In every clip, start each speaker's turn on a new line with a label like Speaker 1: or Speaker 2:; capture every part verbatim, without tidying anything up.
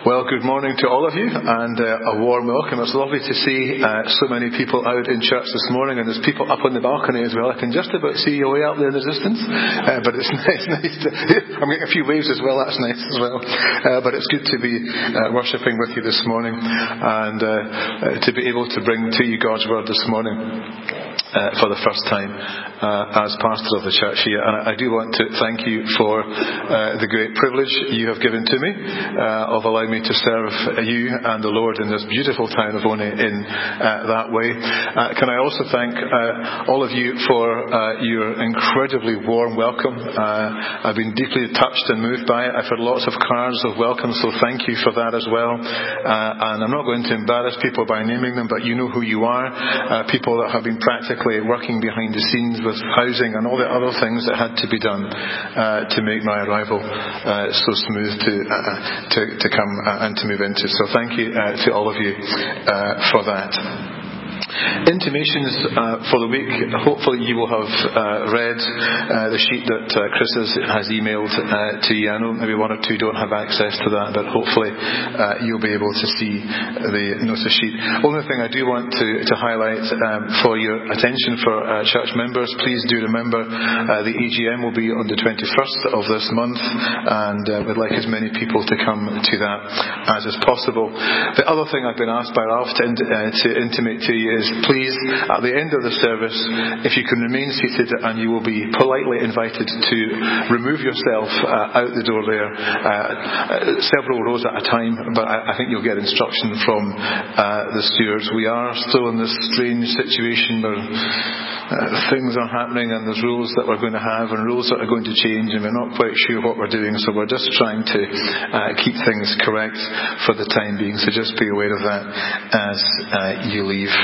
Speaker 1: Well, good morning to all of you, and uh, a warm welcome. It's lovely to see uh, so many people out in church this morning, and there's people up on the balcony as well. I can just about see you way up there in the distance, uh, but it's nice, nice to, I'm getting a few waves as well, that's nice as well. Uh, but it's good to be uh, worshipping with you this morning, and uh, uh, to be able to bring to you God's Word this morning. Uh, for the first time uh, as pastor of the church here, and I, I do want to thank you for uh, the great privilege you have given to me uh, of allowing me to serve you and the Lord in this beautiful town of Oney in uh, that way. Uh, can I also thank uh, all of you for uh, your incredibly warm welcome. uh, I've been deeply touched and moved by it. I've had lots of cards of welcome, so thank you for that as well. Uh, and I'm not going to embarrass people by naming them, but you know who you are. Uh, people that have been practically working behind the scenes with housing and all the other things that had to be done uh, to make my arrival uh, so smooth to, uh, to to come uh, and to move into. So thank you uh, to all of you uh, for that. Intimations uh, for the week. Hopefully you will have uh, read uh, the sheet that uh, Chris has, has emailed uh, to you. I know maybe one or two don't have access to that, but hopefully uh, you'll be able to see the notice sheet. Only thing I do want to, to highlight um, for your attention for uh, church members, please do remember uh, the A G M will be on the twenty-first of this month, and uh, we'd like as many people to come to that as is possible. The other thing I've been asked by Ralph to, in, uh, to intimate to you is, please, at the end of the service, if you can remain seated, and you will be politely invited to remove yourself uh, out the door there, uh, several rows at a time, but I, I think you'll get instruction from uh, the stewards. We are still in this strange situation where uh, things are happening, and there's rules that we're going to have and rules that are going to change, and we're not quite sure what we're doing, so we're just trying to uh, keep things correct for the time being, so just be aware of that as uh, you leave.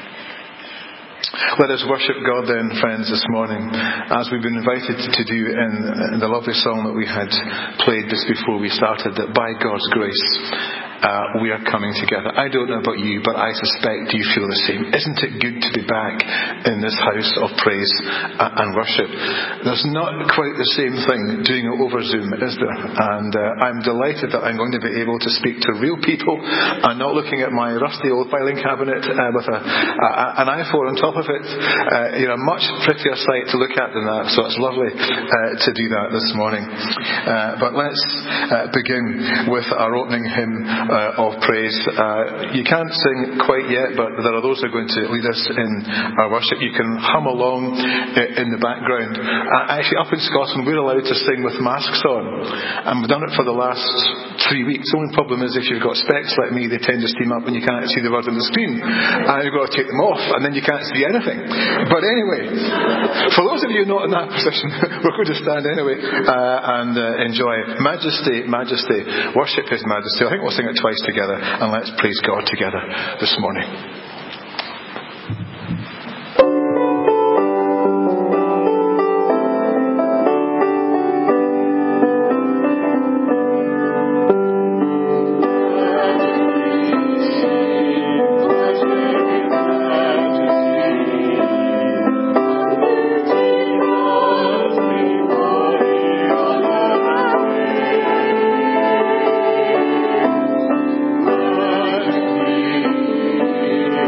Speaker 1: Let us worship God then, friends, this morning, as we've been invited to do in, in the lovely song that we had played just before we started, that by God's grace uh, we are coming together. I don't know about you, but I suspect you feel the same. Isn't it good to be back in this house of praise and worship? There's not quite the same thing doing it over Zoom, is there? And uh, I'm delighted that I'm going to be able to speak to real people and not looking at my rusty old filing cabinet uh, with a, a, an iPhone on top of it. Uh, you're a much prettier sight to look at than that, so it's lovely uh, to do that this morning. Uh, but let's uh, begin with our opening hymn uh, of praise. Uh, you can't sing quite yet, but there are those who are going to lead us in our worship. You can hum along in the background. Uh, actually, up in Scotland, we're allowed to sing with masks on, and we've done it for the last three weeks. The only problem is if you've got specs like me, they tend to steam up and you can't see the word on the screen, and you've got to take them off, and then you can't see anything. But anyway, for those of you not in that position, we're going to stand anyway uh, and uh, enjoy Majesty, Majesty, worship His Majesty. I think we'll sing it twice together, and let's praise God together this morning.
Speaker 2: Majesty,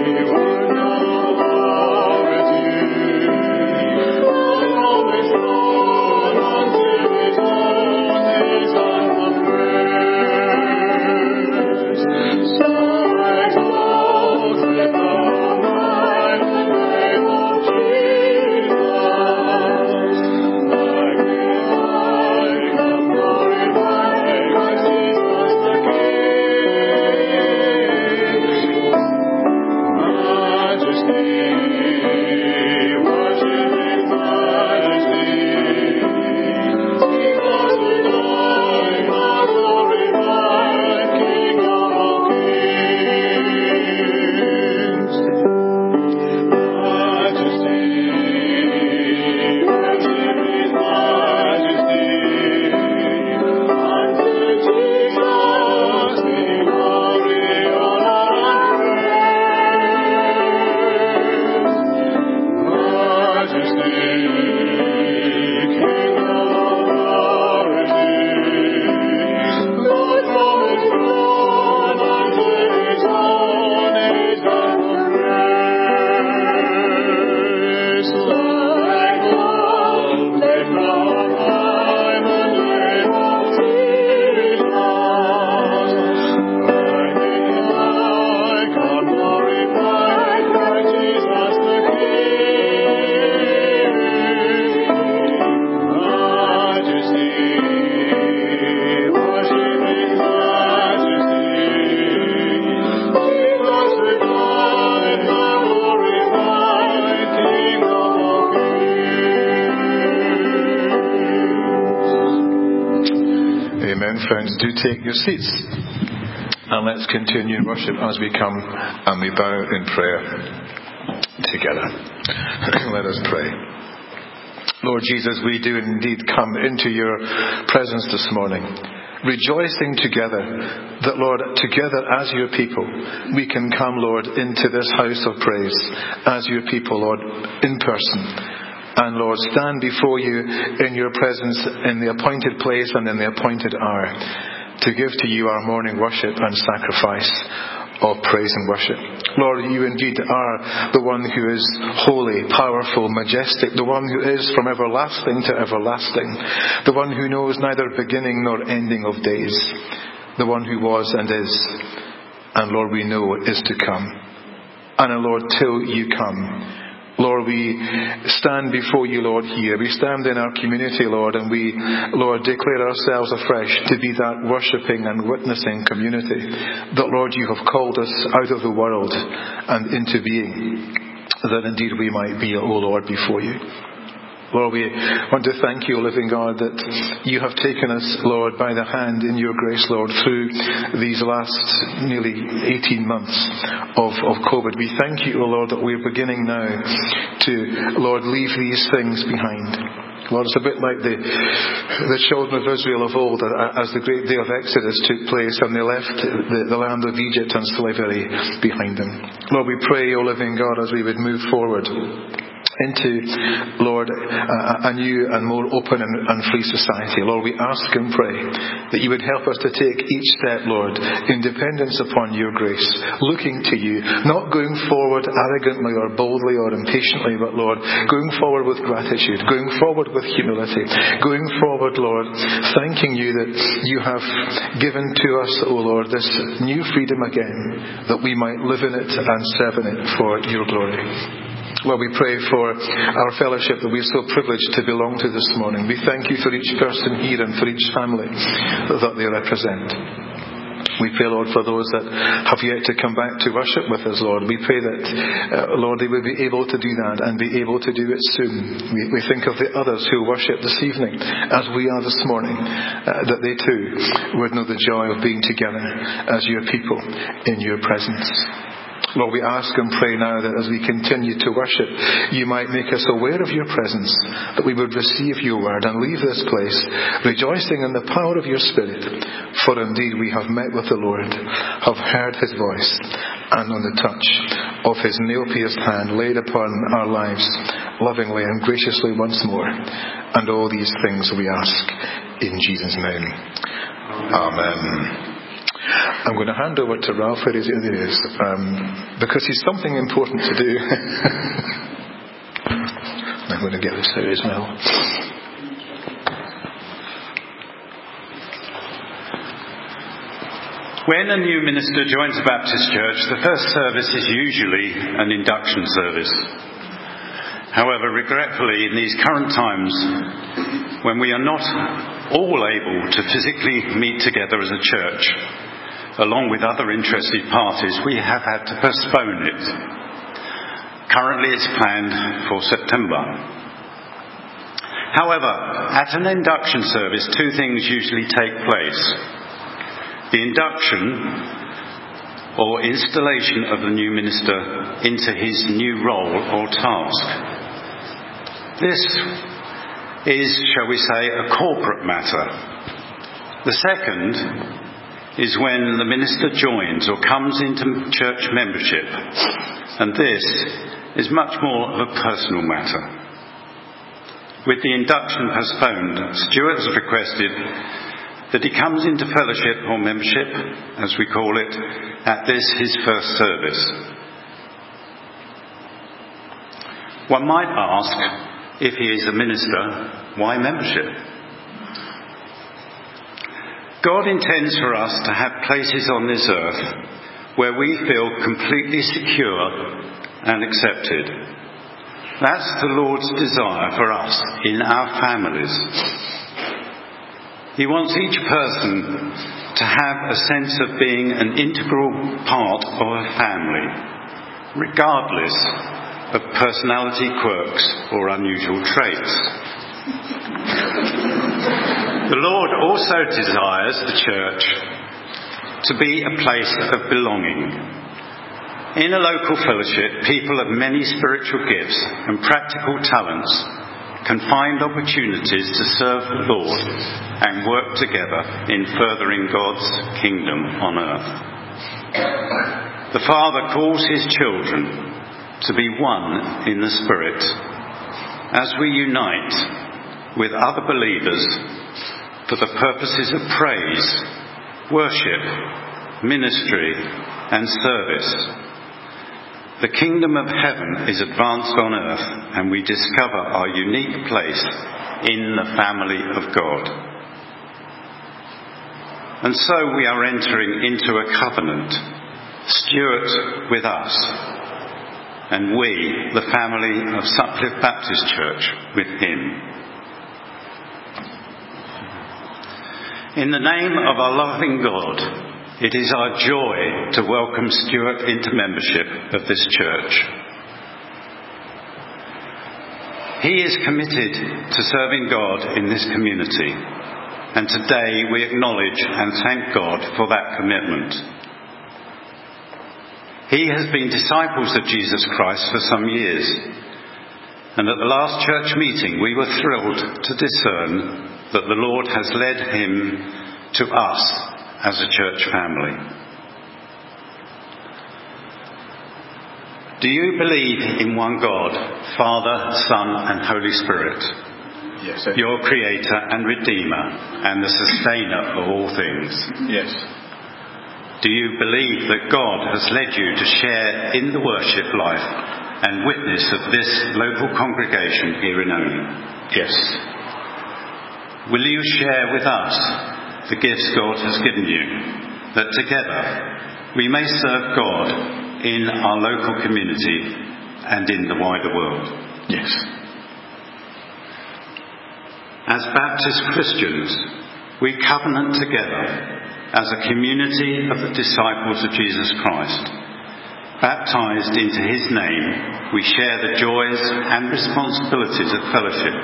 Speaker 1: do take your seats. And let's continue in worship as we come and we bow in prayer together. Let us pray. Lord Jesus, we do indeed come into your presence this morning, rejoicing together that, Lord, together as your people, we can come, Lord, into this house of praise as your people, Lord, in person. And, Lord, stand before you in your presence in the appointed place and in the appointed hour to give to you our morning worship and sacrifice of praise and worship. Lord, you indeed are the one who is holy, powerful, majestic, the one who is from everlasting to everlasting, the one who knows neither beginning nor ending of days, the one who was and is, and Lord, we know is to come. And Lord, till you come, Lord, we stand before you, Lord, here. We stand in our community, Lord, and we, Lord, declare ourselves afresh to be that worshipping and witnessing community that, Lord, you have called us out of the world and into being, that indeed we might be, O Lord, before you. Lord, we want to thank you, living God, that you have taken us, Lord, by the hand in your grace, Lord, through these last nearly eighteen months of, of COVID. We thank you, O Lord, that we're beginning now to, Lord, leave these things behind. Lord, it's a bit like the, the children of Israel of old as the great day of Exodus took place and they left the, the land of Egypt and slavery behind them. Lord, we pray, O living God, as we would move forward into, Lord, a, a new and more open and, and free society. Lord, we ask and pray that you would help us to take each step, Lord, in dependence upon your grace, looking to you, not going forward arrogantly or boldly or impatiently, but, Lord, going forward with gratitude, going forward with humility, going forward, Lord, thanking you that you have given to us, O Lord, this new freedom again, that we might live in it and serve in it for your glory. Lord, we pray for our fellowship that we're so privileged to belong to this morning. We thank you for each person here and for each family that they represent. We pray, Lord, for those that have yet to come back to worship with us, Lord. We pray that, uh, Lord, they will be able to do that and be able to do it soon. We, we think of the others who worship this evening, as we are this morning, uh, that they too would know the joy of being together as your people in your presence. Lord, we ask and pray now that as we continue to worship, you might make us aware of your presence, that we would receive your word and leave this place rejoicing in the power of your Spirit. For indeed we have met with the Lord, have heard his voice, and on the touch of his nail-pierced hand laid upon our lives, lovingly and graciously once more. And all these things we ask in Jesus' name. Amen. I'm going to hand over to Ralph, where he is, um, because he's something important to do. I'm going to get this out as well.
Speaker 2: When a new minister joins a Baptist church, the first service is usually an induction service. However, regretfully, in these current times, when we are not all able to physically meet together as a church, along with other interested parties, we have had to postpone it. Currently it's planned for September. However, at an induction service, two things usually take place. The induction or installation of the new minister into his new role or task. This is, shall we say, a corporate matter. The second is when the minister joins or comes into church membership, and this is much more of a personal matter. With the induction postponed, Stuart has requested that he comes into fellowship or membership, as we call it, at this his first service. One might ask, if he is a minister, why membership? God intends for us to have places on this earth where we feel completely secure and accepted. That's the Lord's desire for us in our families. He wants each person to have a sense of being an integral part of a family, regardless of personality quirks or unusual traits. The Lord also desires the church to be a place of belonging. In a local fellowship, people of many spiritual gifts and practical talents can find opportunities to serve the Lord and work together in furthering God's kingdom on earth. The Father calls his children to be one in the Spirit as we unite with other believers for the purposes of praise, worship, ministry, and service. The kingdom of heaven is advanced on earth, and we discover our unique place in the family of God. And so we are entering into a covenant, Stuart with us, and we, the family of Sutcliffe Baptist Church, with him. In the name of our loving God, it is our joy to welcome Stuart into membership of this church. He is committed to serving God in this community, and today we acknowledge and thank God for that commitment. He has been disciples of Jesus Christ for some years, and at the last church meeting we were thrilled to discern that the Lord has led him to us as a church family. Do you believe in one God, Father, Son, and Holy Spirit?
Speaker 1: Yes, sir.
Speaker 2: Your Creator and Redeemer, and the Sustainer of all things?
Speaker 1: Yes.
Speaker 2: Do you believe that God has led you to share in the worship life and witness of this local congregation here in Onham?
Speaker 1: Yes.
Speaker 2: Will you share with us the gifts God has given you, that together we may serve God in our local community and in the wider world?
Speaker 1: Yes.
Speaker 2: As Baptist Christians, we covenant together as a community of the disciples of Jesus Christ. Baptized into his name, we share the joys and responsibilities of fellowship.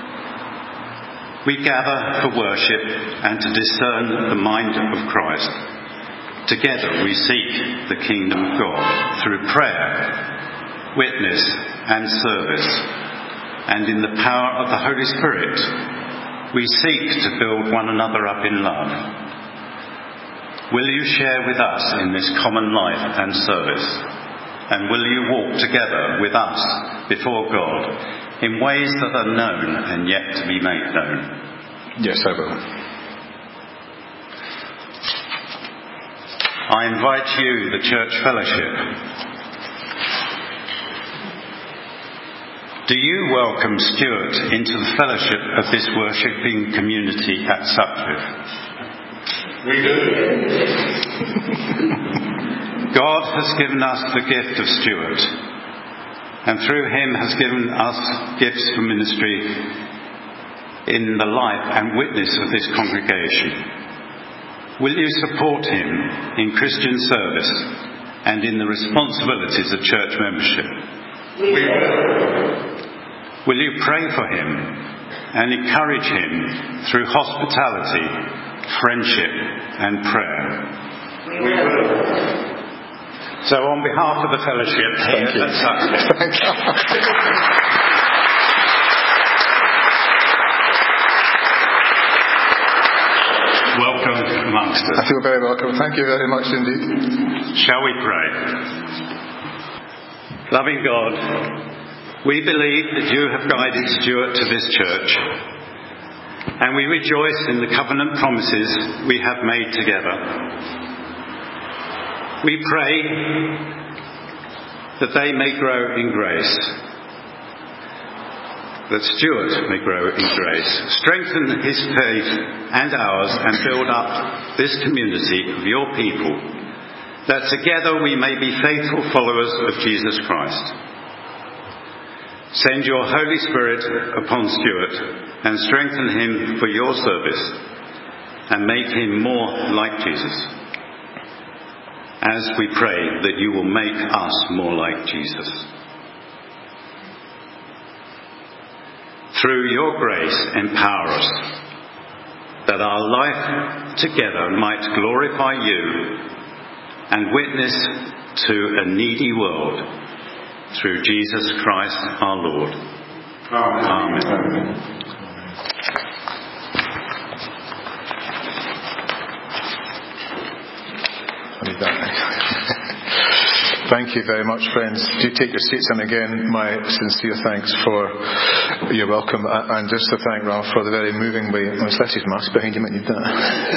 Speaker 2: We gather for worship and to discern the mind of Christ. Together we seek the kingdom of God through prayer, witness, and service. And in the power of the Holy Spirit, we seek to build one another up in love. Will you share with us in this common life and service? And will you walk together with us before God in ways that are known and yet to be made known?
Speaker 1: Yes, I will.
Speaker 2: I invite you, the church fellowship. Do you welcome Stuart into the fellowship of this worshipping community at Sutcliffe?
Speaker 3: We do.
Speaker 2: God has given us the gift of Stuart, and through him has given us gifts for ministry in the life and witness of this congregation. Will you support him in Christian service and in the responsibilities of church membership?
Speaker 3: We will.
Speaker 2: Will you pray for him and encourage him through hospitality, friendship, and prayer?
Speaker 3: We will.
Speaker 2: So on behalf of the fellowship here at Sutcliffe,
Speaker 1: Thank you.
Speaker 2: welcome amongst us.
Speaker 1: I feel very welcome. Thank you very much indeed.
Speaker 2: Shall we pray? Loving God, we believe that you have guided Stuart to this church, and we rejoice in the covenant promises we have made together. We pray that they may grow in grace, that Stuart may grow in grace, strengthen his faith and ours, and build up this community of your people, that together we may be faithful followers of Jesus Christ. Send your Holy Spirit upon Stuart and strengthen him for your service, and make him more like Jesus, as we pray that you will make us more like Jesus. Through your grace, empower us that our life together might glorify you and witness to a needy world through Jesus Christ our Lord. Amen. Amen.
Speaker 1: Thank you very much, friends. Do take your seats, and again, my sincere thanks for your welcome, and just to thank Ralph for the very moving way. Oh, it's left his mask behind you, might need that.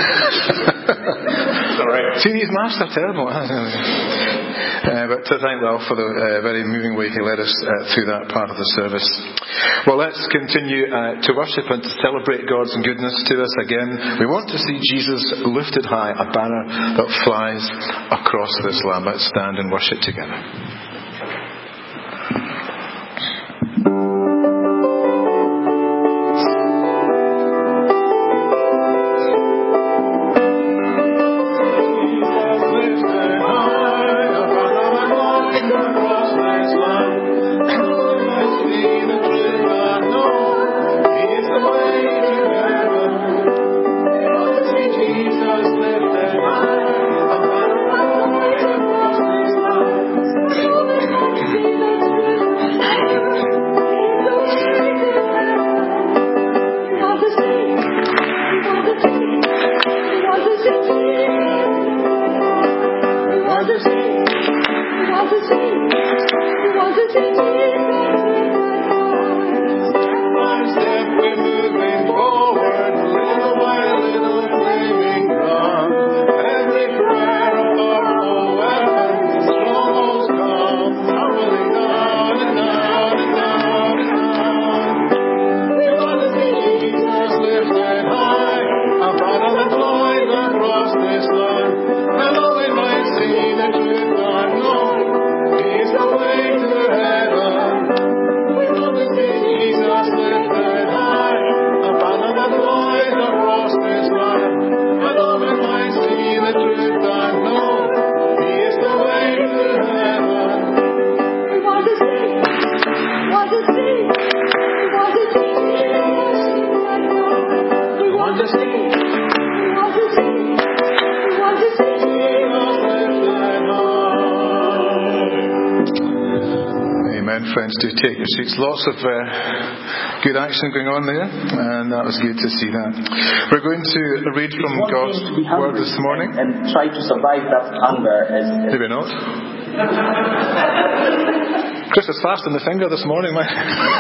Speaker 1: Sorry. See, these masks are terrible. Uh, but to thank Ralph for the uh, very moving way he led us uh, through that part of the service. Well, let's continue uh, to worship and to celebrate God's goodness to us again. We want to see Jesus lifted high, a banner that flies across this land. Let's stand and worship together. Friends, do take your seats. Lots of uh, good action going on there, and that was good to see that. We're going to read from God's Word this morning.
Speaker 4: And, and try to survive that hunger. As, as
Speaker 1: Maybe not. Chris is fast on the finger this morning, man.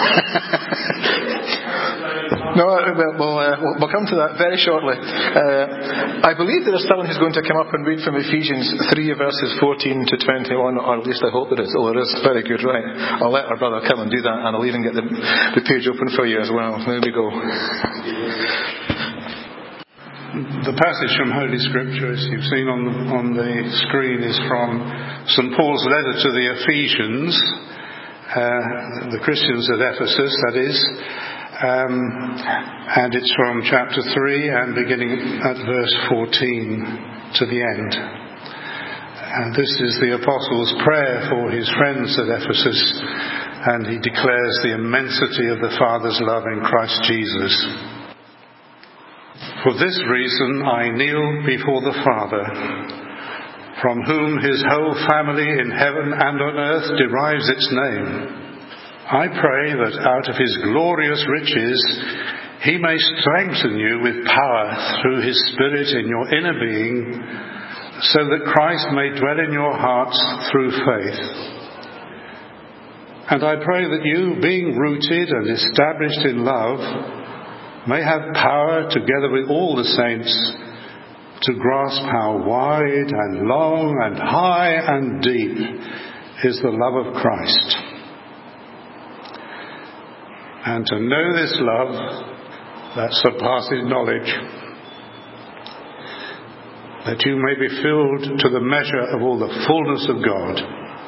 Speaker 1: No, we'll, uh, we'll come to that very shortly. Uh, I believe there is someone who's going to come up and read from Ephesians three, verses fourteen to twenty-one, or at least I hope there is. Oh, there is. Very good, right. I'll let our brother come and do that, and I'll even get the, the page open for you as well. There we go.
Speaker 5: The passage from Holy Scripture, as you've seen on the, on the screen, is from Saint Paul's letter to the Ephesians, uh, the Christians at Ephesus, that is. Um, and it's from chapter three and beginning at verse fourteen to the end. And this is the Apostle's prayer for his friends at Ephesus, and he declares the immensity of the Father's love in Christ Jesus. For this reason I kneel before the Father, from whom his whole family in heaven and on earth derives its name. I pray that out of his glorious riches he may strengthen you with power through his Spirit in your inner being, so that Christ may dwell in your hearts through faith. And I pray that you, being rooted and established in love, may have power, together with all the saints, to grasp how wide and long and high and deep is the love of Christ, and to know this love that surpasses knowledge, that you may be filled to the measure of all the fullness of God.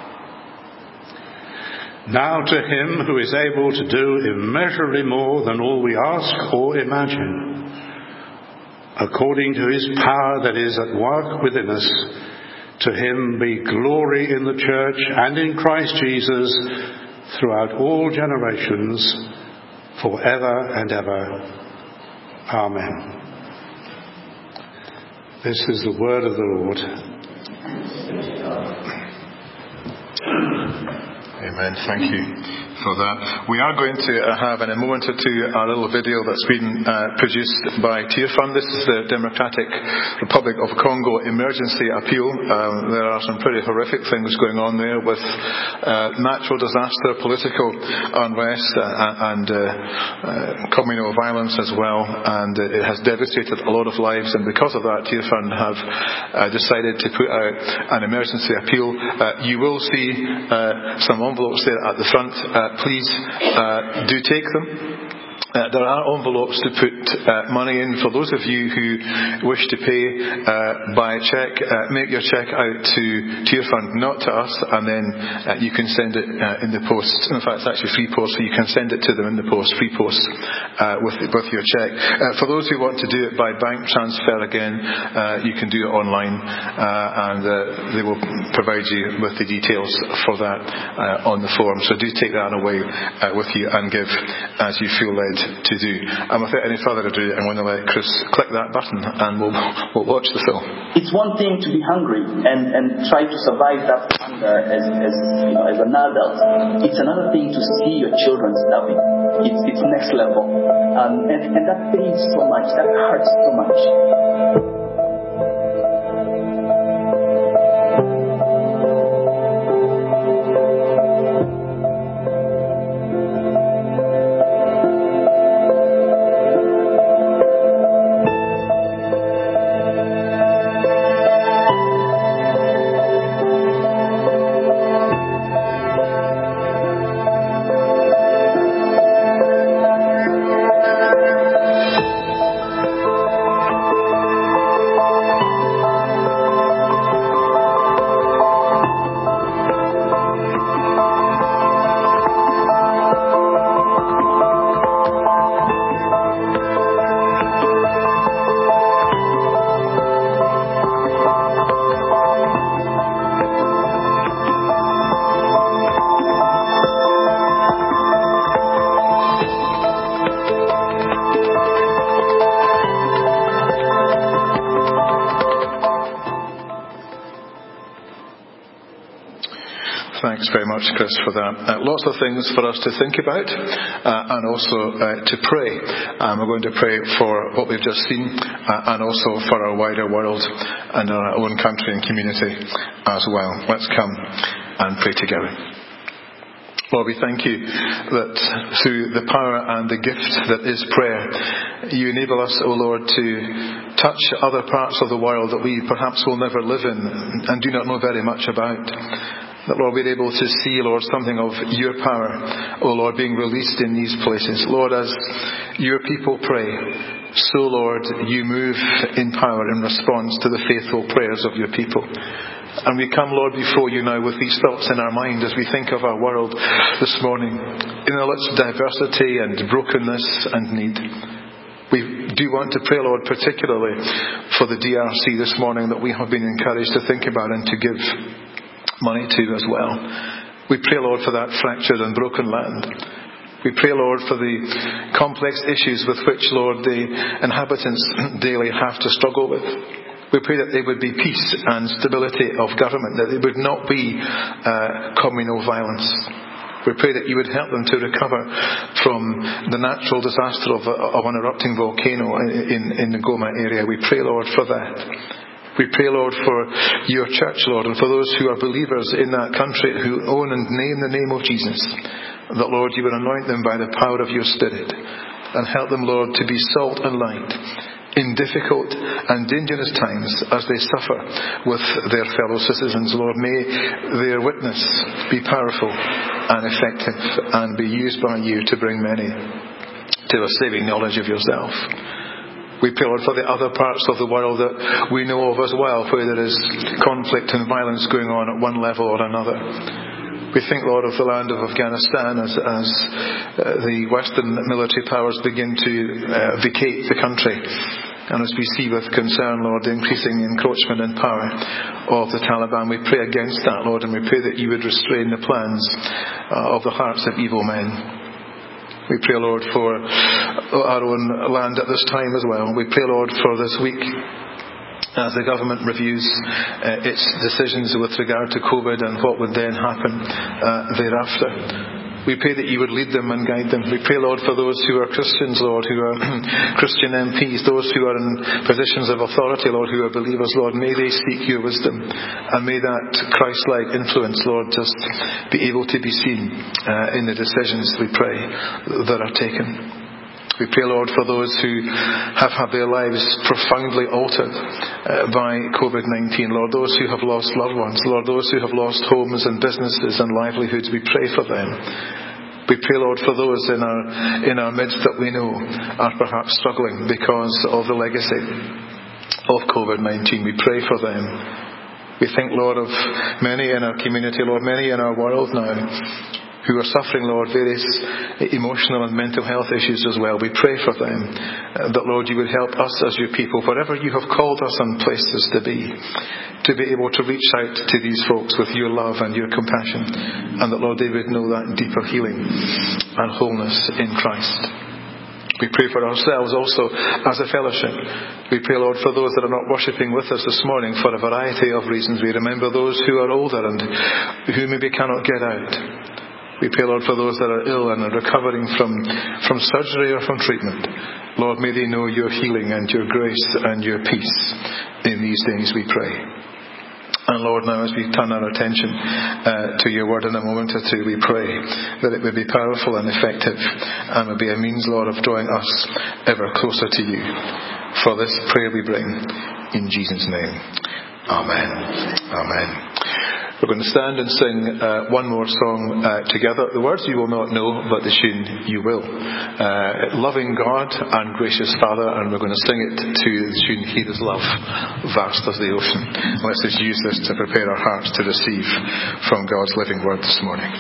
Speaker 5: Now to him who is able to do immeasurably more than all we ask or imagine, according to his power that is at work within us, to him be glory in the church and in Christ Jesus throughout all generations, forever and ever. Amen. This is the word of the Lord.
Speaker 1: Amen. Thank you for that. We are going to uh, have in a moment or two a little video that's been uh, produced by Tearfund. This is the Democratic Republic of Congo emergency appeal. Um, there are some pretty horrific things going on there with uh, natural disaster, political unrest, uh, and uh, uh, communal violence as well. And uh, it has devastated a lot of lives. And because of that, Tearfund have uh, decided to put out an emergency appeal. Uh, you will see uh, some envelopes there at the front. Uh, please uh, do take them. Uh, there are envelopes to put uh, money in. For those of you who wish to pay uh, by cheque, uh, make your cheque out to Tearfund, not to us, and then uh, you can send it uh, in the post. In fact, it's actually free post, so you can send it to them in the post, free post, uh, with with your cheque. Uh, for those who want to do it by bank transfer again, uh, you can do it online, uh, and uh, they will provide you with the details for that uh, on the form. So do take that away uh, with you and give as you feel led to do. And without any further ado, I'm going to let Chris click that button and we'll, we'll watch the film.
Speaker 4: It's one thing to be hungry and, and try to survive that hunger as, as, you know, as an adult. It's another thing to see your children starving. It's, it's next level. Um, and, and that pains so much, that hurts so much.
Speaker 1: Thanks very much, Chris, for that. Uh, lots of things for us to think about uh, and also uh, to pray. Um, we're going to pray for what we've just seen uh, and also for our wider world and our own country and community as well. Let's come and pray together. Lord, we thank you that through the power and the gift that is prayer, you enable us, O Lord, to touch other parts of the world that we perhaps will never live in and do not know very much about. That, Lord, we're able to see, Lord, something of your power, O Lord, being released in these places. Lord, as your people pray, so, Lord, you move in power in response to the faithful prayers of your people. And we come, Lord, before you now with these thoughts in our mind as we think of our world this morning, in all its diversity and brokenness and need. We do want to pray, Lord, particularly for the D R C this morning that we have been encouraged to think about and to give money to as well. We pray, Lord, for that fractured and broken land. We pray, Lord, for the complex issues with which, Lord, the inhabitants daily have to struggle with. We pray that there would be peace and stability of government, that there would not be uh, communal violence. We pray that you would help them to recover from the natural disaster of, of an erupting volcano in, in the Goma area. We pray, Lord, for that. We pray, Lord, for your church, Lord, and for those who are believers in that country who own and name the name of Jesus, that, Lord, you would anoint them by the power of your Spirit and help them, Lord, to be salt and light in difficult and dangerous times as they suffer with their fellow citizens. Lord, may their witness be powerful and effective and be used by you to bring many to a saving knowledge of yourself. We pray, Lord, for the other parts of the world that we know of as well, where there is conflict and violence going on at one level or another. We think, Lord, of the land of Afghanistan as, as uh, the Western military powers begin to uh, vacate the country. And as we see with concern, Lord, the increasing encroachment and power of the Taliban, we pray against that, Lord, and we pray that you would restrain the plans uh, of the hearts of evil men. We pray, Lord, for our own land at this time as well. We pray, Lord, for this week as the government reviews uh, its decisions with regard to COVID and what would then happen uh, thereafter. We pray that you would lead them and guide them. We pray, Lord, for those who are Christians, Lord, who are Christian M Ps, those who are in positions of authority, Lord, who are believers, Lord, may they seek your wisdom. And may that Christ-like influence, Lord, just be able to be seen uh, in the decisions, we pray, that are taken. We pray, Lord, for those who have had their lives profoundly altered uh, by COVID nineteen. Lord, those who have lost loved ones. Lord, those who have lost homes and businesses and livelihoods. We pray for them. We pray, Lord, for those in our, in our midst that we know are perhaps struggling because of the legacy of COVID nineteen. We pray for them. We think, Lord, of many in our community, Lord, many in our world now, who are suffering, Lord, various emotional and mental health issues as well. We pray for them, uh, that, Lord, you would help us as your people, wherever you have called us and placed us to be, to be able to reach out to these folks with your love and your compassion, and that, Lord, they would know that deeper healing and wholeness in Christ. We pray for ourselves also as a fellowship. We pray, Lord, for those that are not worshipping with us this morning for a variety of reasons. We remember those who are older and who maybe cannot get out. We pray, Lord, for those that are ill and are recovering from, from surgery or from treatment. Lord, may they know your healing and your grace and your peace in these days, we pray. And Lord, now as we turn our attention uh, to your word in a moment or two, we pray that it would be powerful and effective and would be a means, Lord, of drawing us ever closer to you. For this prayer we bring in Jesus' name. Amen. Amen. We're going to stand and sing uh, one more song uh, together. The words you will not know, but the tune you will. Uh, Loving God and Gracious Father, and we're going to sing it to the tune He Is Love, Vast as the Ocean. Let's just use this to prepare our hearts to receive from God's living word this morning.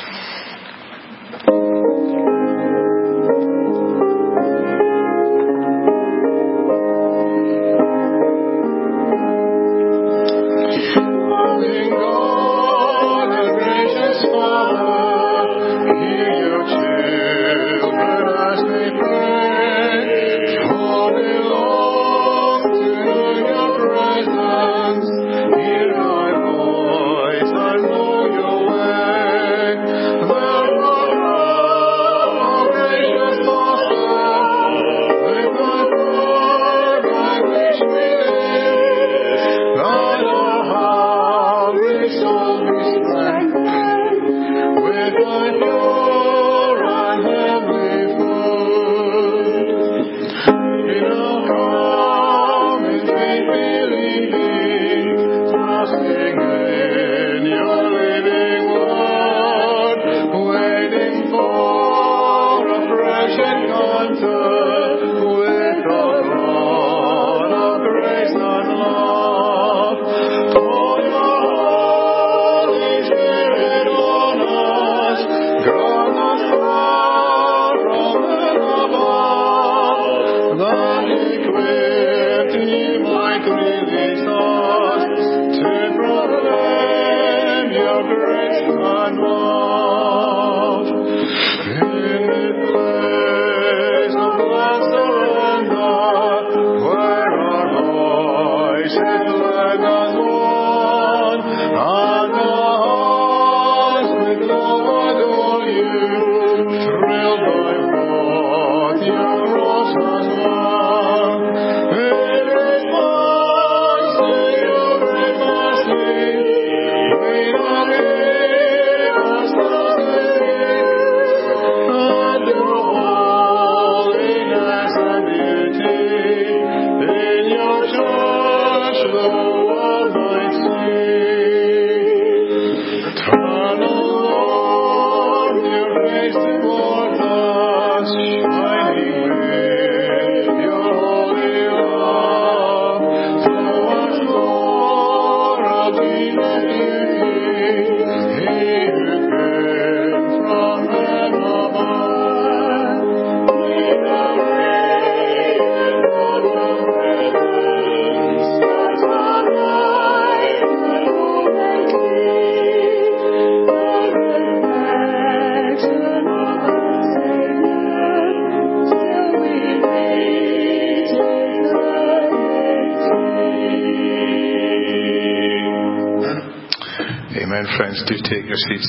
Speaker 1: Amen, friends. Do take your seats.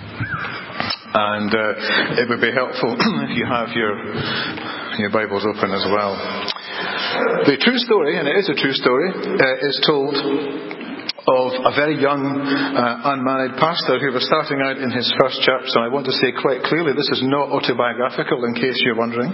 Speaker 1: And uh, it would be helpful if you have your your Bibles open as well. The true story, and it is a true story, uh, is told of a very young uh, unmarried pastor who was starting out in his first church. And I want to say quite clearly, this is not autobiographical, in case you're wondering.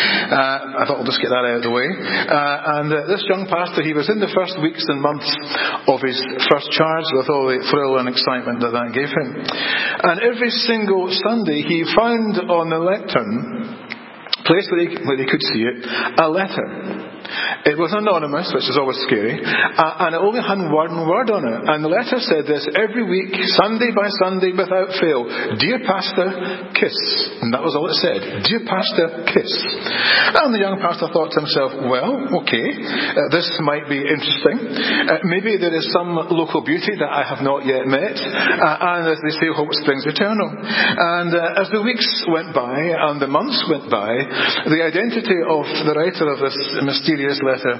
Speaker 1: Uh, I thought I'll just get that out of the way. Uh, and uh, this young pastor, he was in the first weeks and months of his first charge with all the thrill and excitement that that gave him. And every single Sunday he found on the lectern, place where he, where he could see it, a letter. It was anonymous, which is always scary, uh, and it only had one word on it. And the letter said this: every week, Sunday by Sunday, without fail, dear pastor, kiss. And that was all it said. Dear pastor, kiss. And the young pastor thought to himself, well, okay, uh, this might be interesting. Uh, maybe there is some local beauty that I have not yet met. Uh, and as they say, hope springs eternal. And uh, as the weeks went by and the months went by, the identity of the writer of this mysterious letter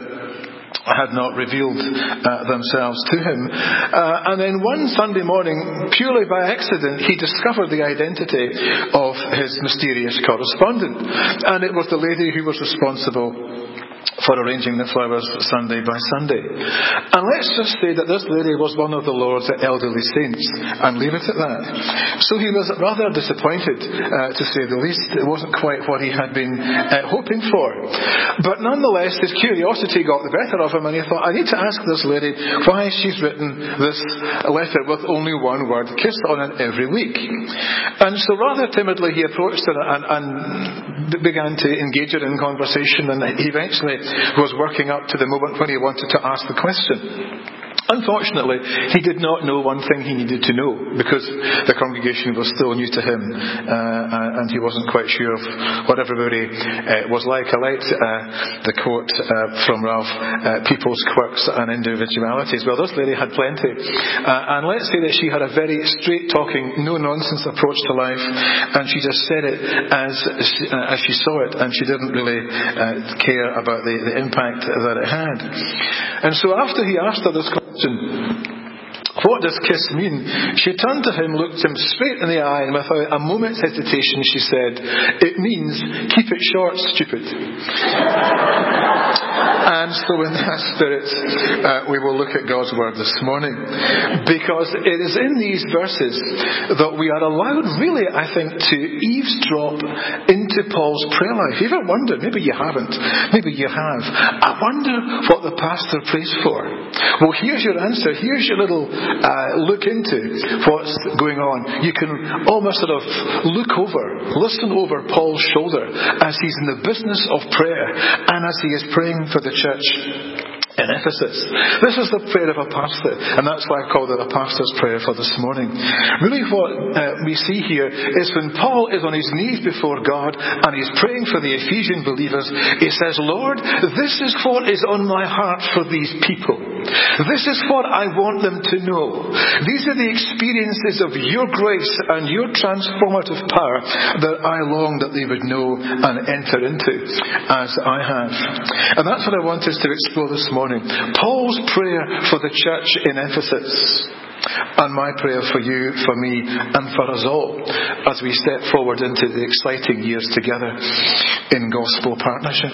Speaker 1: had not revealed uh, themselves to him. Uh, and then one Sunday morning, purely by accident, he discovered the identity of his mysterious correspondent. And it was the lady who was responsible for arranging the flowers Sunday by Sunday. And let's just say that this lady was one of the Lord's elderly saints, and leave it at that. So he was rather disappointed, uh, to say the least. It wasn't quite what he had been uh, hoping for. But nonetheless, his curiosity got the better of him, and he thought, I need to ask this lady why she's written this letter with only one word, kiss, on it every week. And so rather timidly he approached her and, and began to engage her in conversation, and he eventually was working up to the moment when he wanted to ask the question. Unfortunately, he did not know one thing he needed to know, because the congregation was still new to him, uh, and he wasn't quite sure of what everybody uh, was like. I liked uh, the quote uh, from Ralph, uh, people's quirks and individualities. Well, this lady had plenty. Uh, and let's say that she had a very straight-talking, no-nonsense approach to life, and she just said it as she, uh, as she saw it, and she didn't really uh, care about the, the impact that it had. And so after he asked her this question, what does kiss mean? She turned to him, looked him straight in the eye, and without a moment's hesitation she said, it means keep it short, stupid. And so in that spirit, uh, we will look at God's Word this morning. Because it is in these verses that we are allowed, really, I think, to eavesdrop into Paul's prayer life. You ever wondered? Maybe you haven't. Maybe you have. I wonder what the pastor prays for. Well, here's your answer. Here's your little uh, look into what's going on. You can almost sort of look over, listen over Paul's shoulder as he's in the business of prayer and as he is praying for the church in Ephesus. This is the prayer of a pastor, and that's why I've called it a pastor's prayer for this morning. Really what uh, we see here is when Paul is on his knees before God and he's praying for the Ephesian believers, he says, Lord, this is what is on my heart for these people. This is what I want them to know. These are the experiences of your grace and your transformative power that I long that they would know and enter into as I have. And that's what I want us to explore this morning. Paul's prayer for the church in Ephesus, and my prayer for you, for me, and for us all as we step forward into the exciting years together in gospel partnership.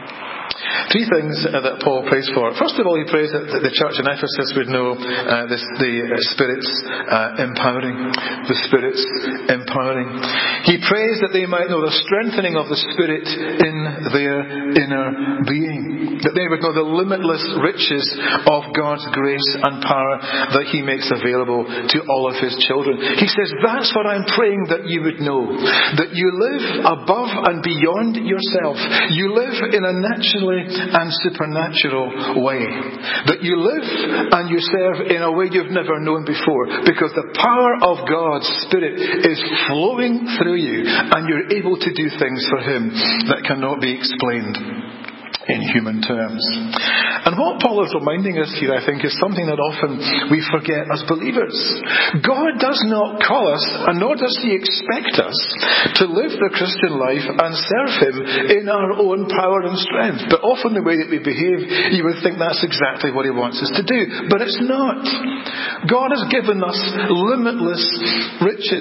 Speaker 1: Three things uh, that Paul prays for. First of all, he prays that the church in Ephesus would know uh, this, the uh, Spirit's uh, empowering. The Spirit's empowering. He prays that they might know the strengthening of the Spirit in their inner being. That they would know the limitless riches of God's grace and power that He makes available to all of His children. He says, that's what I'm praying that you would know. That you live above and beyond yourself. You live in a naturally and supernatural way. That you live and you serve in a way you've never known before, because the power of God's Spirit is flowing through you and you're able to do things for Him that cannot be explained in human terms. And what Paul is reminding us here, I think, is something that often we forget as believers. God does not call us, and nor does He expect us, to live the Christian life and serve Him in our own power and strength. But often the way that we behave, you would think that's exactly what He wants us to do. But it's not. God has given us limitless riches.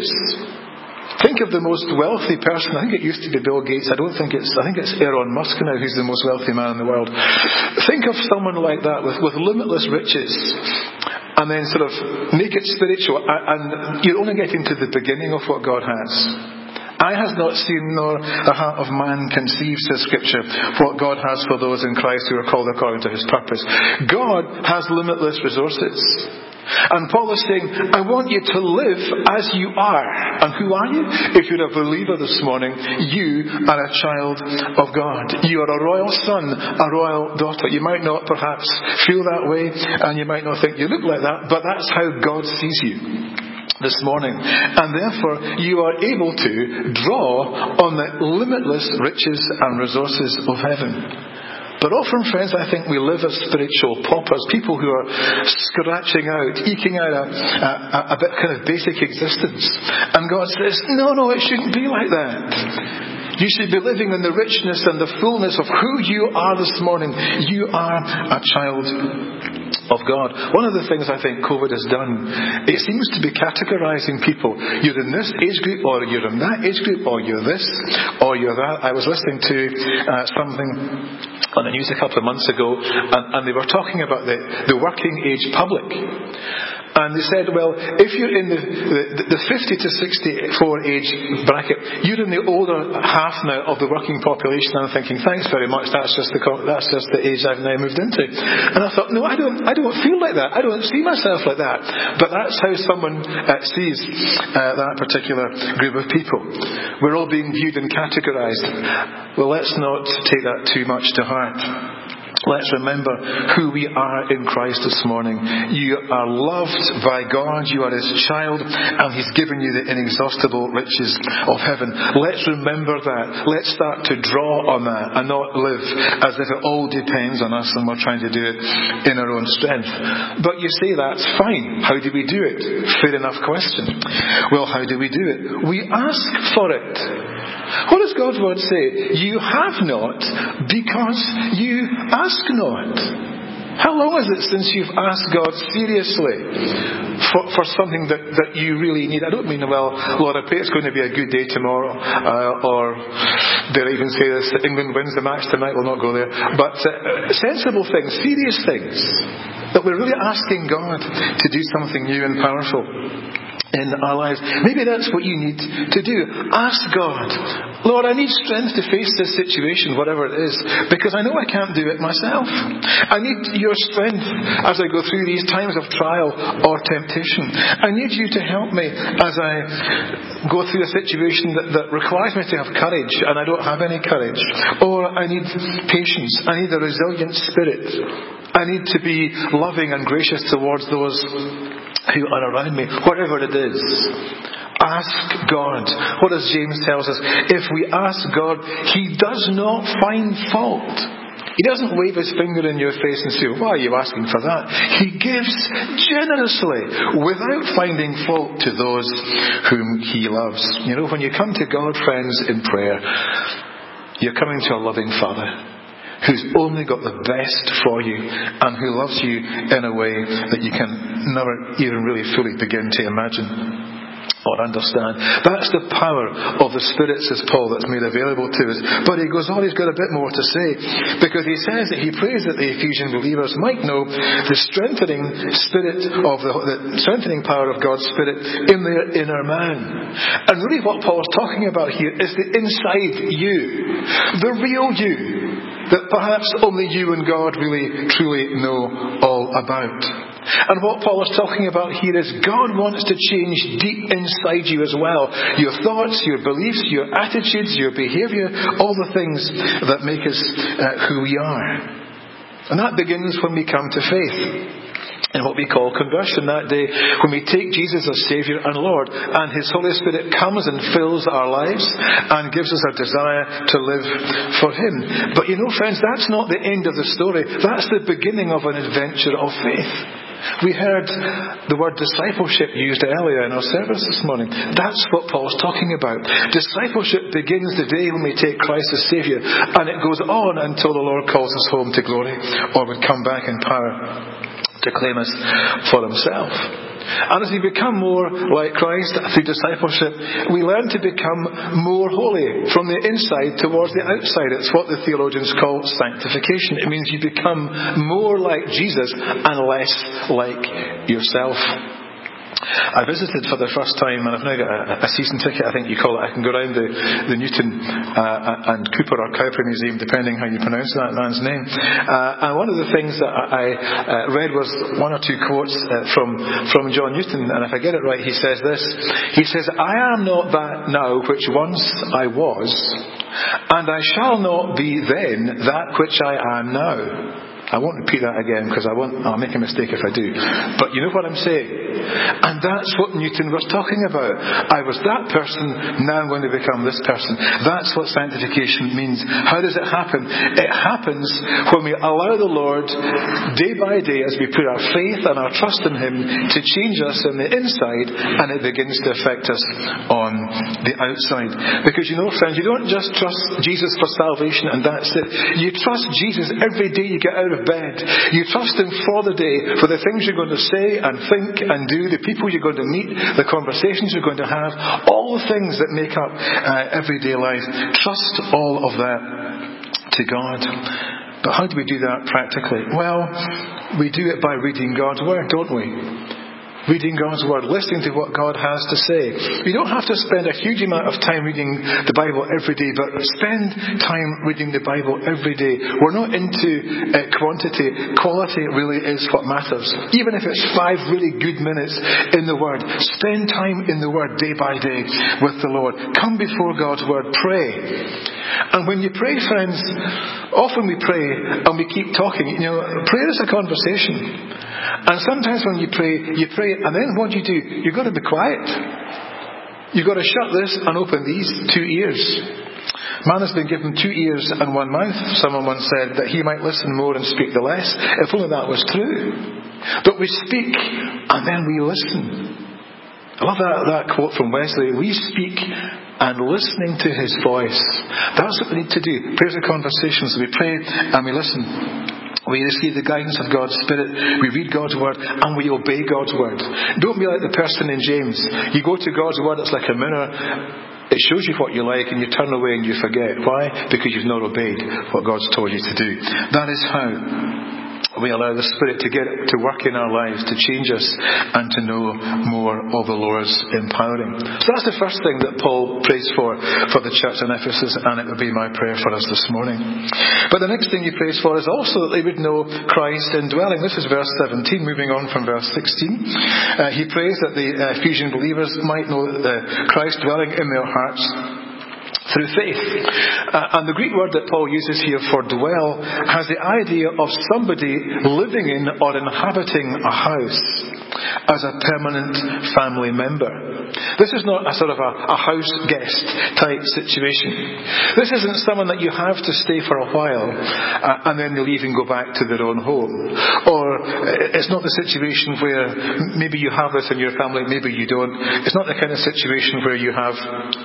Speaker 1: Think of the most wealthy person. I think it used to be Bill Gates. I don't think it's, I think it's Elon Musk now who's the most wealthy man in the world. Think of someone like that with, with limitless riches, and then sort of make it spiritual, and you're only getting to the beginning of what God has. Eye has not seen, nor the heart of man conceive, says Scripture, what God has for those in Christ who are called according to His purpose. God has limitless resources. And Paul is saying, I want you to live as you are. And who are you? If you're a believer this morning, you are a child of God. You are a royal son, a royal daughter. You might not perhaps feel that way, and you might not think you look like that, but that's how God sees you this morning. And therefore, you are able to draw on the limitless riches and resources of heaven. But often, friends, I think we live as spiritual paupers, people who are scratching out, eking out a, a, a bit kind of basic existence. And God says, no, no, it shouldn't be like that. You should be living in the richness and the fullness of who you are this morning. You are a child of God. One of the things I think COVID has done, it seems to be categorizing people. You're in this age group, or you're in that age group, or you're this, or you're that. I was listening to uh, something on the news a couple of months ago, and, and they were talking about the, the working age public. And they said, well, if you're in the, the, the fifty to sixty-four age bracket, you're in the older half now of the working population. And I'm thinking, thanks very much, that's just the that's just the age I've now moved into. And I thought, no, I don't I don't feel like that. I don't see myself like that. But that's how someone uh, sees uh, that particular group of people. We're all being viewed and categorized. Well, let's not take that too much to heart. Let's remember who we are in Christ this morning. You are loved by God. You are His child, and He's given you the inexhaustible riches of heaven. Let's remember that. Let's start to draw on that and not live as if it all depends on us and we're trying to do it in our own strength. But you say that's fine. How do we do it? Fair enough question. Well, how do we do it? We ask for it. What does God's word say? You have not because you ask not. How long is it since you've asked God seriously for, for something that, that you really need? I don't mean, well, Lord, I pray it's going to be a good day tomorrow, uh, or dare I even say this, England wins the match tonight, we'll not go there. But uh, sensible things, serious things, that we're really asking God to do something new and powerful in our lives. Maybe that's what you need to do. Ask God, Lord, I need strength to face this situation, whatever it is, because I know I can't do it myself. I need your strength as I go through these times of trial or temptation. I need you to help me as I go through a situation that, that requires me to have courage, and I don't have any courage. Or I need patience. I need a resilient spirit. I need to be loving and gracious towards those who are around me, whatever it is. Ask God. What does James tells us? If we ask God, He does not find fault. He doesn't wave His finger in your face and say, why are you asking for that? He gives generously without finding fault to those whom He loves. You know, when you come to God, friends, in prayer, you're coming to a loving Father who's only got the best for you and who loves you in a way that you can never even really fully begin to imagine or understand. That's the power of the Spirit, says Paul, that's made available to us. But he goes on, he's got a bit more to say, because he says that he prays that the Ephesian believers might know the strengthening spirit of the, the strengthening power of God's Spirit in their inner man. And really what Paul's talking about here is the inside you, the real you, that perhaps only you and God really truly know all about. And what Paul is talking about here is God wants to change deep inside you as well. Your thoughts, your beliefs, your attitudes, your behaviour, all the things that make us uh, who we are. And that begins when we come to faith in what we call conversion, that day when we take Jesus as Saviour and Lord, and His Holy Spirit comes and fills our lives and gives us a desire to live for Him. But you know, friends, that's not the end of the story. That's the beginning of an adventure of faith. We heard the word discipleship used earlier in our service this morning. That's what Paul's talking about. Discipleship begins the day when we take Christ as Saviour, and it goes on until the Lord calls us home to glory, or would come back in power to claim us for Himself. And as we become more like Christ through discipleship, we learn to become more holy from the inside towards the outside. It's what the theologians call sanctification. It means you become more like Jesus and less like yourself. I visited for the first time, and I've now got a, a season ticket, I think you call it. I can go around the, the Newton uh, and Cooper or Cowper Museum, depending how you pronounce that man's name. Uh, and one of the things that I uh, read was one or two quotes uh, from, from John Newton, and if I get it right, he says this. He says, "I am not that now which once I was, and I shall not be then that which I am now." I won't repeat that again because I won't, I'll make a mistake if I do. But you know what I'm saying? And that's what Newton was talking about. I was that person, now I'm going to become this person. That's what sanctification means. How does it happen? It happens when we allow the Lord, day by day, as we put our faith and our trust in Him, to change us on the inside, and it begins to affect us on the outside. Because you know, friends, you don't just trust Jesus for salvation and that's it. You trust Jesus every day you get out of bed. You trust Him for the day, for the things you're going to say and think and do, the people you're going to meet, the conversations you're going to have, all the things that make up uh, everyday life. Trust all of that to God. But how do we do that practically? Well, we do it by reading God's Word, don't we? Reading God's Word, listening to what God has to say. We don't have to spend a huge amount of time reading the Bible every day, but spend time reading the Bible every day. We're not into uh, quantity. Quality really is what matters. Even if it's five really good minutes in the Word, spend time in the Word day by day with the Lord. Come before God's Word, pray. And when you pray, friends, often we pray and we keep talking. You know, prayer is a conversation. And sometimes when you pray, you pray, and then what do you do? You've got to be quiet. You've got to shut this and open these two ears. Man has been given two ears and one mouth. Someone once said that he might listen more and speak the less. If only that was true. But we speak and then we listen. I love that, that quote from Wesley. We speak and listening to His voice. That's what we need to do. Prayers are conversations. We pray and we listen. We receive the guidance of God's Spirit. We read God's Word and we obey God's Word. Don't be like the person in James. You go to God's Word, it's like a mirror. It shows you what you like and you turn away and you forget. Why? Because you've not obeyed what God's told you to do. That is how we allow the Spirit to get to work in our lives, to change us and to know more of the Lord's empowering. So that's the first thing that Paul prays for for the church in Ephesus, and it would be my prayer for us this morning. But the next thing he prays for is also that they would know Christ indwelling. This is verse seventeen, moving on from verse sixteen. Uh, he prays that the uh, Ephesian believers might know uh, Christ dwelling in their hearts through faith. Uh, and the Greek word that Paul uses here for dwell has the idea of somebody living in or inhabiting a house as a permanent family member. This is not a sort of a, a house guest type situation. This isn't someone that you have to stay for a while uh, and then they leave and go back to their own home. Or it's not the situation where maybe you have this in your family, maybe you don't. It's not the kind of situation where you have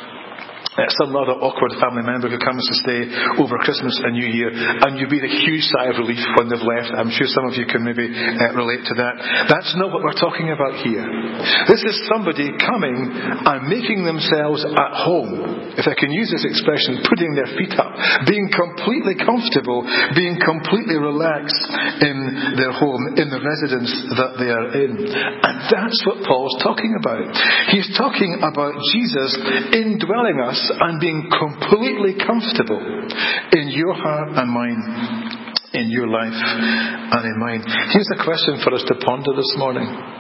Speaker 1: Uh, some rather awkward family member who comes to stay over Christmas and New Year, and you breathe a huge sigh of relief when they've left. I'm sure some of you can maybe uh, relate to that. That's not what we're talking about here. This is somebody coming and making themselves at home, if I can use this expression, putting their feet up, being completely comfortable, being completely relaxed in their home, in the residence that they are in. And that's what Paul's talking about. He's talking about Jesus indwelling us and being completely comfortable in your heart and mine, in your life and in mine. Here's a question for us to ponder this morning.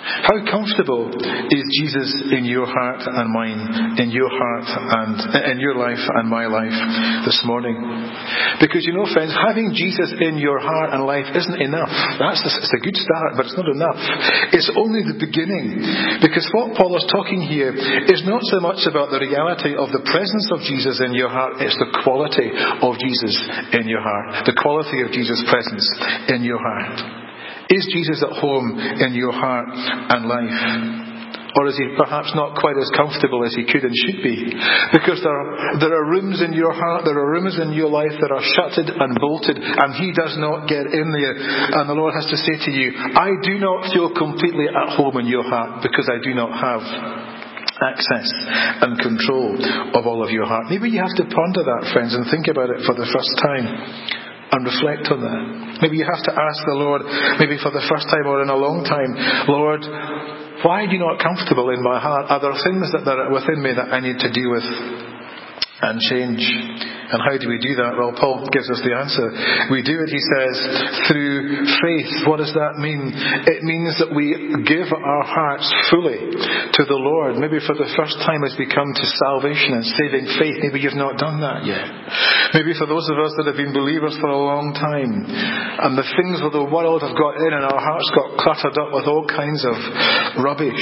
Speaker 1: How comfortable is Jesus in your heart and mine, in your heart and in your life and my life this morning? Because, you know, friends, having Jesus in your heart and life isn't enough. That's a, it's a good start, but it's not enough. It's only the beginning. Because what Paul is talking here is not so much about the reality of the presence of Jesus in your heart, it's the quality of Jesus in your heart. The quality of Jesus' presence in your heart. Is Jesus at home in your heart and life? Or is he perhaps not quite as comfortable as he could and should be? Because there are, there are rooms in your heart, there are rooms in your life that are shuttered and bolted, and he does not get in there. And the Lord has to say to you, I do not feel completely at home in your heart because I do not have access and control of all of your heart. Maybe you have to ponder that, friends, and think about it for the first time. And reflect on that. Maybe you have to ask the Lord, maybe for the first time or in a long time, Lord, why are you not comfortable in my heart? Are there things that are within me that I need to deal with and change? And how do we do that? Well, Paul gives us the answer. We do it, he says, through faith. What does that mean? It means that we give our hearts fully to the Lord. Maybe for the first time as we come to salvation and saving faith, maybe you've not done that yet. Maybe for those of us that have been believers for a long time, and the things of the world have got in and our hearts got cluttered up with all kinds of rubbish,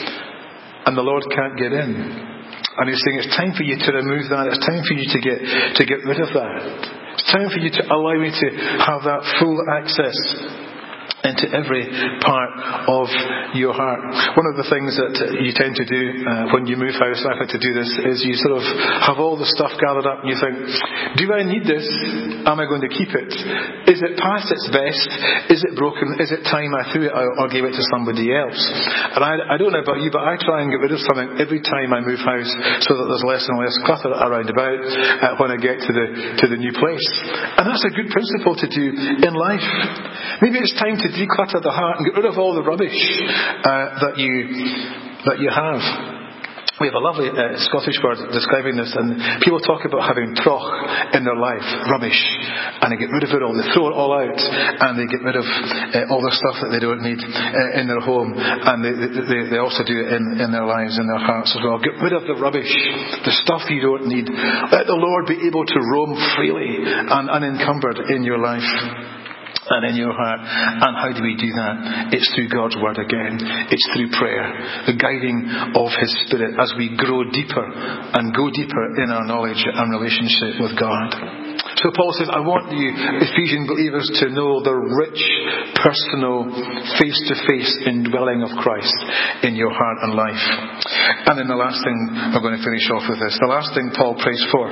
Speaker 1: and the Lord can't get in. And he's saying it's time for you to remove that. It's time for you to get to get rid of that. It's time for you to allow me to have that full access into every part of your heart. One of the things that you tend to do uh, when you move house, I like to do this, is you sort of have all the stuff gathered up and you think, do I need this? Am I going to keep it? Is it past its best? Is it broken? Is it time I threw it out or gave it to somebody else? And I, I don't know about you, but I try and get rid of something every time I move house so that there's less and less clutter around about uh, when I get to the to the new place. And that's a good principle to do in life. Maybe it's time to declutter the heart and get rid of all the rubbish uh, that you that you have. We have a lovely uh, Scottish word describing this, and people talk about having troch in their life, rubbish, and they get rid of it all. They throw it all out, and they get rid of uh, all the stuff that they don't need uh, in their home, and they, they, they also do it in, in their lives, in their hearts as well. Get rid of the rubbish, the stuff you don't need. Let the Lord be able to roam freely and unencumbered in your life and in your heart. And how do we do that? It's through God's Word again. It's through prayer, the guiding of His Spirit as we grow deeper and go deeper in our knowledge and relationship with God. So Paul says, I want you Ephesian believers to know the rich, personal, face-to-face indwelling of Christ in your heart and life. And then the last thing, we're going to finish off with this. The last thing Paul prays for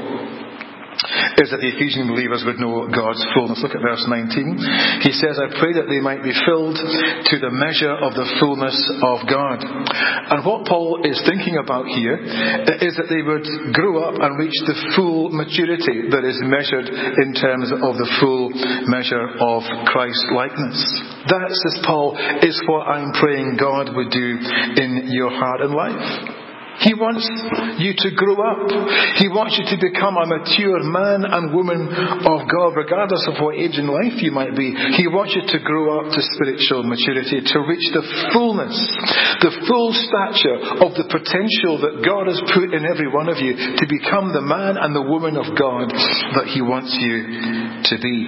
Speaker 1: is that the Ephesian believers would know God's fullness. Look at verse nineteen. He says, I pray that they might be filled to the measure of the fullness of God. And what Paul is thinking about here is that they would grow up and reach the full maturity that is measured in terms of the full measure of Christ's likeness. That, says Paul, is what I'm praying God would do in your heart and life. He wants you to grow up. He wants you to become a mature man and woman of God, regardless of what age in life you might be. He wants you to grow up to spiritual maturity, to reach the fullness, the full stature of the potential that God has put in every one of you to become the man and the woman of God that He wants you to be.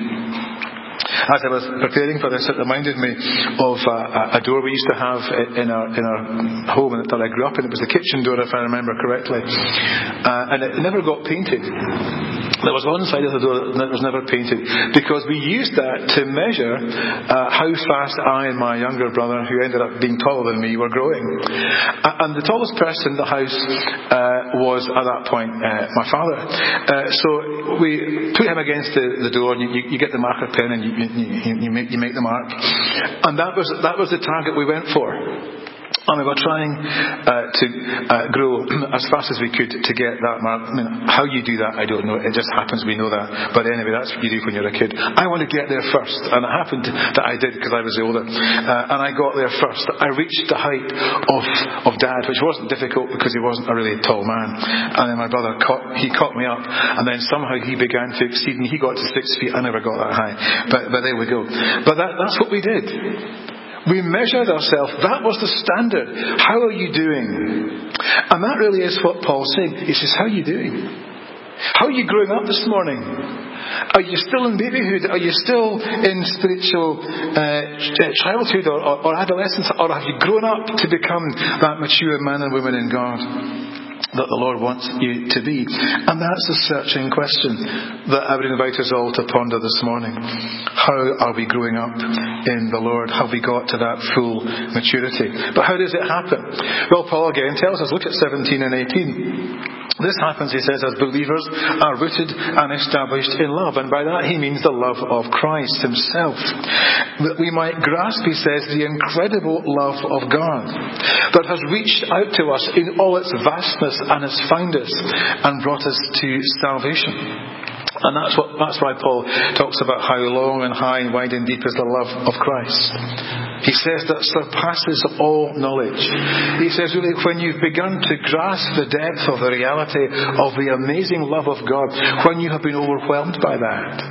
Speaker 1: As I was preparing for this, it reminded me of uh, a door we used to have in our in our home that I grew up in. It was the kitchen door, if I remember correctly, uh, and it never got painted. There was one side of the door that was never painted because we used that to measure uh, how fast I and my younger brother, who ended up being taller than me, were growing. Uh, and the tallest person in the house uh, was, at that point, uh, my father. Uh, so we put him against the, the door, and you, you get the marker pen and you, you, you, make, you make the mark. And that was that was the target we went for. And we were trying uh, to uh, grow as fast as we could to get that mark. I mean, how you do that, I don't know. It just happens, we know that. But anyway, that's what you do when you're a kid. I want to get there first. And it happened that I did because I was older. Uh, and I got there first. I reached the height of, of Dad, which wasn't difficult because he wasn't a really tall man. And then my brother, caught, he caught me up. And then somehow he began to exceed me. He got to six feet. I never got that high. But, but there we go. But that, that's what we did. We measured ourselves. That was the standard. How are you doing? And that really is what Paul's saying. He says, how are you doing? How are you growing up this morning? Are you still in babyhood? Are you still in spiritual uh, childhood or, or, or adolescence? Or have you grown up to become that mature man and woman in God that the Lord wants you to be? And that's the searching question that I would invite us all to ponder this morning. How are we growing up in the Lord? Have we got to that full maturity? But how does it happen? Well, Paul again tells us, look at seventeen and eighteen. This happens, he says, as believers are rooted and established in love. And by that he means the love of Christ himself. That we might grasp, he says, the incredible love of God that has reached out to us in all its vastness and has found us and brought us to salvation. And that's what that's why Paul talks about how long and high and wide and deep is the love of Christ. He says that surpasses all knowledge. He says really when you've begun to grasp the depth of the reality of the amazing love of God, when you have been overwhelmed by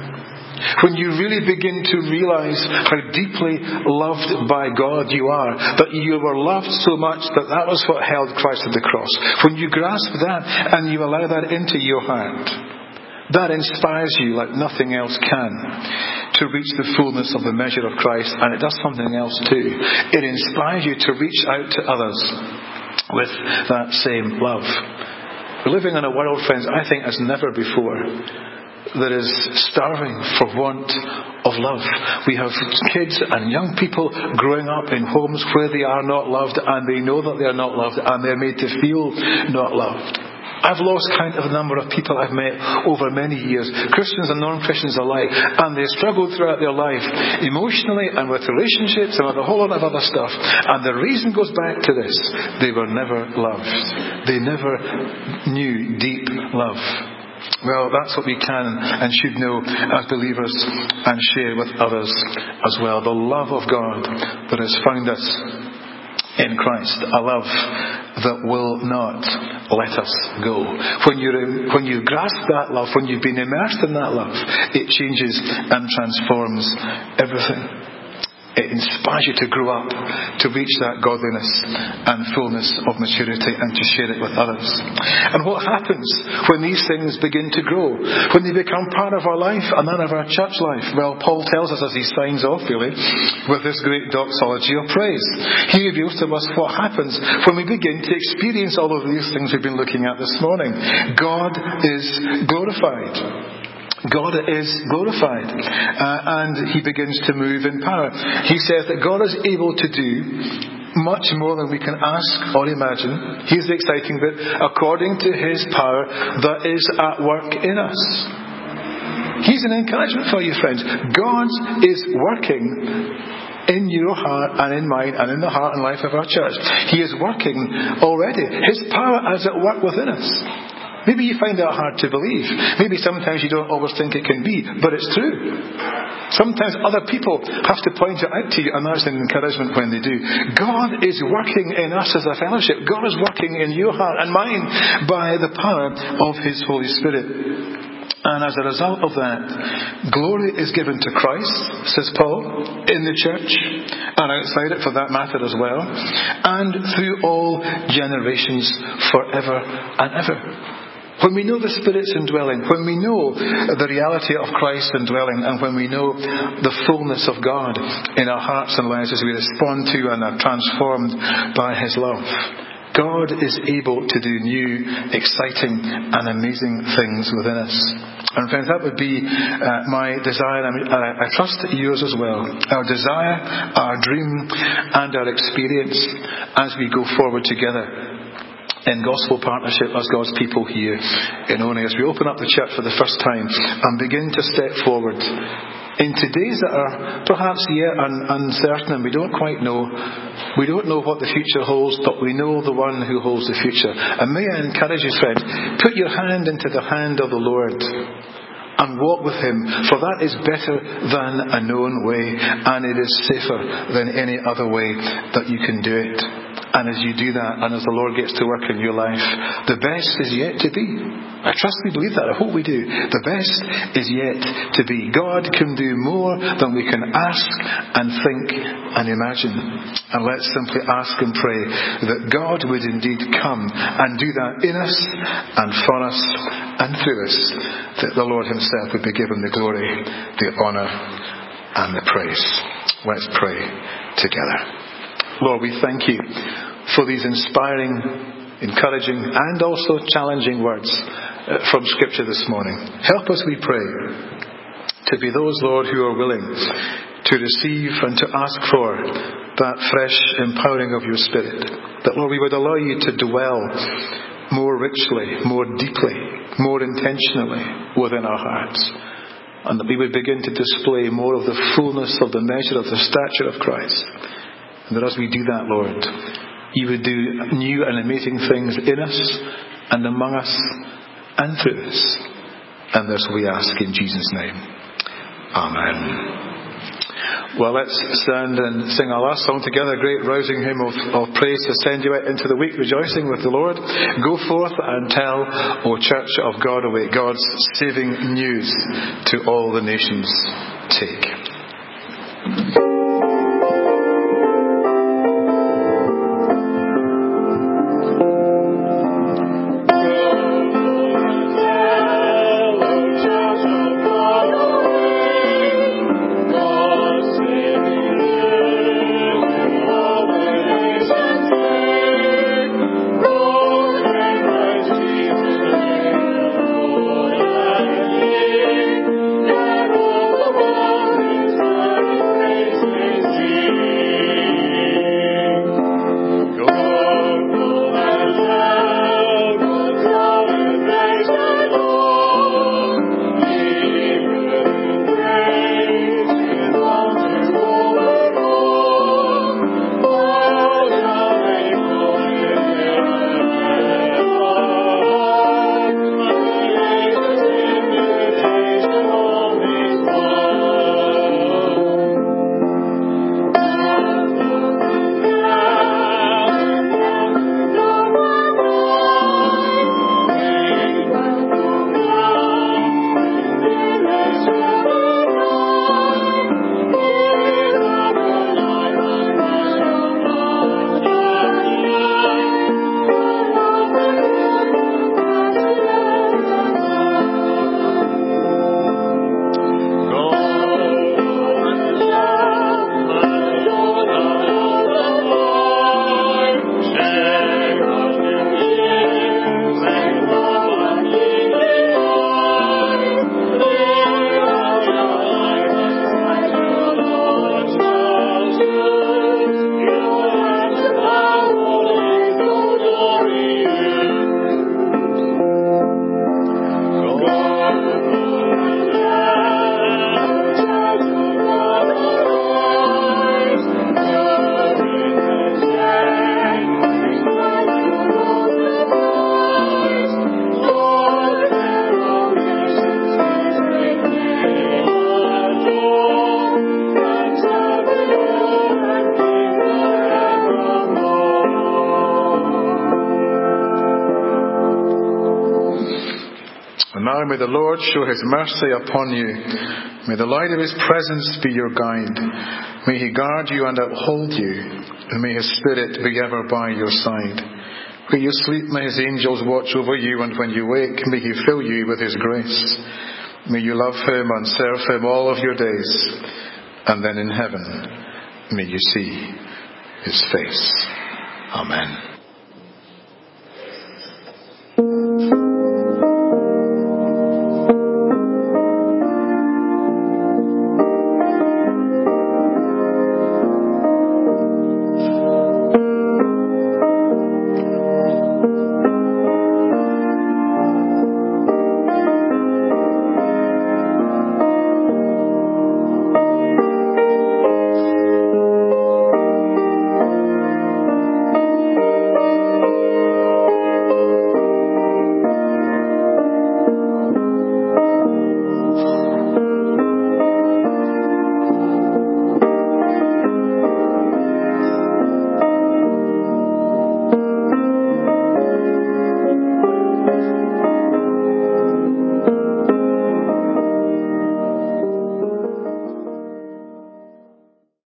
Speaker 1: that, when you really begin to realize how deeply loved by God you are, that you were loved so much that that was what held Christ at the cross. When you grasp that and you allow that into your heart, that inspires you like nothing else can to reach the fullness of the measure of Christ. And it does something else too. It inspires you to reach out to others with that same love. We're living in a world, friends, I think as never before, that is starving for want of love. We have kids and young people growing up in homes where they are not loved, and they know that they are not loved, and they're made to feel not loved. I've lost count of the number of people I've met over many years, Christians and non-Christians alike, and they struggled throughout their life emotionally and with relationships and with a whole lot of other stuff. And the reason goes back to this: they were never loved. They never knew deep love. Well, that's what we can and should know as believers and share with others as well. The love of God that has found us in Christ, a love that will not let us go. When you when you grasp that love, when you've been immersed in that love, it changes and transforms everything. It inspires you to grow up, to reach that godliness and fullness of maturity, and to share it with others. And what happens when these things begin to grow? When they become part of our life and that of our church life? Well, Paul tells us as he signs off, really, with this great doxology of praise. He reveals to us what happens when we begin to experience all of these things we've been looking at this morning. God is glorified. God is glorified, uh, and he begins to move in power. He says that God is able to do much more than we can ask or imagine. Here's the exciting bit: according to his power that is at work in us. Here's an encouragement for you, friends. God is working in your heart and in mine and in the heart and life of our church. He is working already. His power is at work within us. Maybe you find that hard to believe. Maybe sometimes you don't always think it can be, but it's true. Sometimes other people have to point it out to you, and that's an encouragement when they do. God is working in us as a fellowship. God is working in your heart and mine by the power of his Holy Spirit. And as a result of that, glory is given to Christ, says Paul, in the church, and outside it for that matter as well, and through all generations forever and ever. When we know the Spirit's indwelling, when we know the reality of Christ indwelling, and when we know the fullness of God in our hearts and lives as we respond to and are transformed by his love, God is able to do new, exciting and amazing things within us. And friends, that would be uh, my desire, and I, I trust yours as well. Our desire, our dream and our experience as we go forward together in gospel partnership as God's people here in Only, as we open up the church for the first time and begin to step forward into days that are perhaps yet un- uncertain, and we don't quite know. We don't know what the future holds, but we know the one who holds the future. And may I encourage you, friends, put your hand into the hand of the Lord and walk with him, for that is better than a known way, and it is safer than any other way that you can do it. And as you do that, and as the Lord gets to work in your life, the best is yet to be. I trust we believe that. I hope we do. The best is yet to be. God can do more than we can ask and think and imagine. And let's simply ask and pray that God would indeed come and do that in us and for us and through us, that the Lord himself would be given the glory, the honour and the praise. Let's pray together. Lord, we thank you for these inspiring, encouraging and also challenging words from Scripture this morning. Help us, we pray, to be those, Lord, who are willing to receive and to ask for that fresh empowering of your Spirit. That, Lord, we would allow you to dwell more richly, more deeply, more intentionally within our hearts. And that we would begin to display more of the fullness of the measure of the stature of Christ. And that as we do that, Lord, you would do new and amazing things in us and among us and through us. And this we ask in Jesus' name. Amen. Well, let's stand and sing our last song together, a great rousing hymn of, of praise to send you out into the week rejoicing with the Lord. Go forth and tell, O Church of God, await God's saving news to all the nations. Take. Now may the Lord show his mercy upon you. May the light of his presence be your guide. May he guard you and uphold you. And may his spirit be ever by your side. When you sleep, may his angels watch over you. And when you wake, may he fill you with his grace. May you love him and serve him all of your days. And then in heaven, may you see his face. Amen.